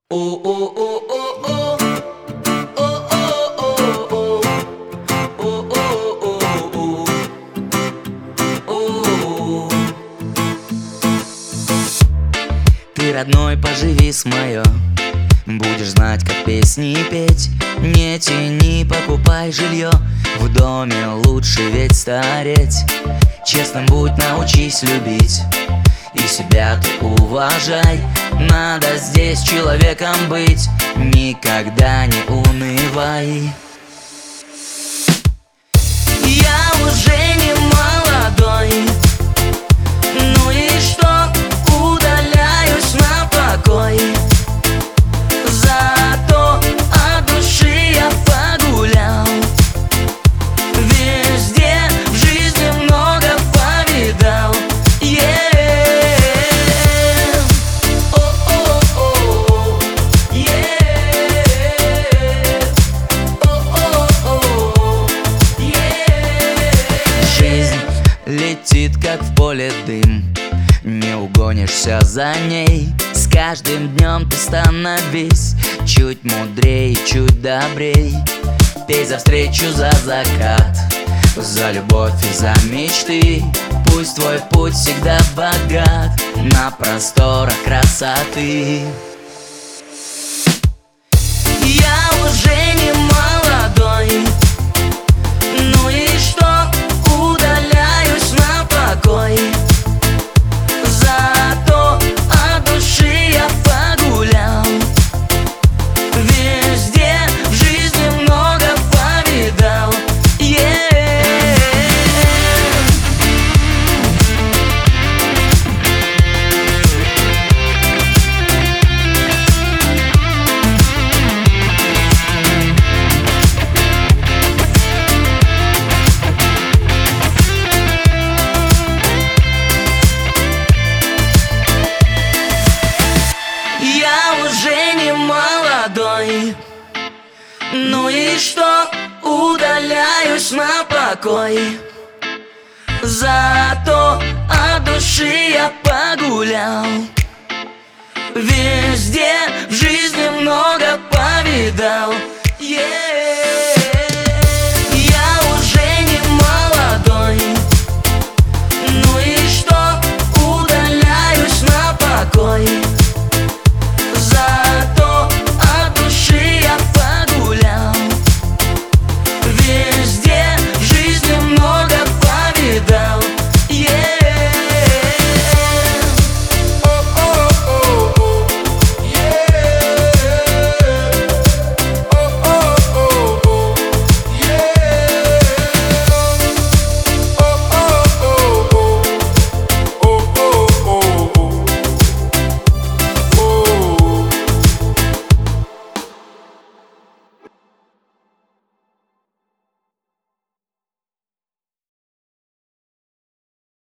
Ты, родной, поживи с моё, будешь знать, как песни петь. Не тяни, покупай жилье, в доме лучше ведь стареть. Честным будь, научись любить, и себя ты уважай. Надо здесь человеком быть, никогда не унывай. Я уже не молодой, ну и что, удаляюсь на покой. Зато от души я погулял, везде в жизни много повидал. Жизнь летит, как в поле дым, не угонишься за ней. С каждым днем ты становись чуть мудрей, чуть добрей. Пей за встречу, за закат, за любовь и за мечты. Пусть твой путь всегда богат на просторах красоты. Я уже не молодой, ну и что, удаляюсь на покой. Зато от души я погулял, везде в жизни много повидал. Я уже не молодой, ну и что, удаляюсь на покой. Зато от души я погулял, везде в жизни много повидал.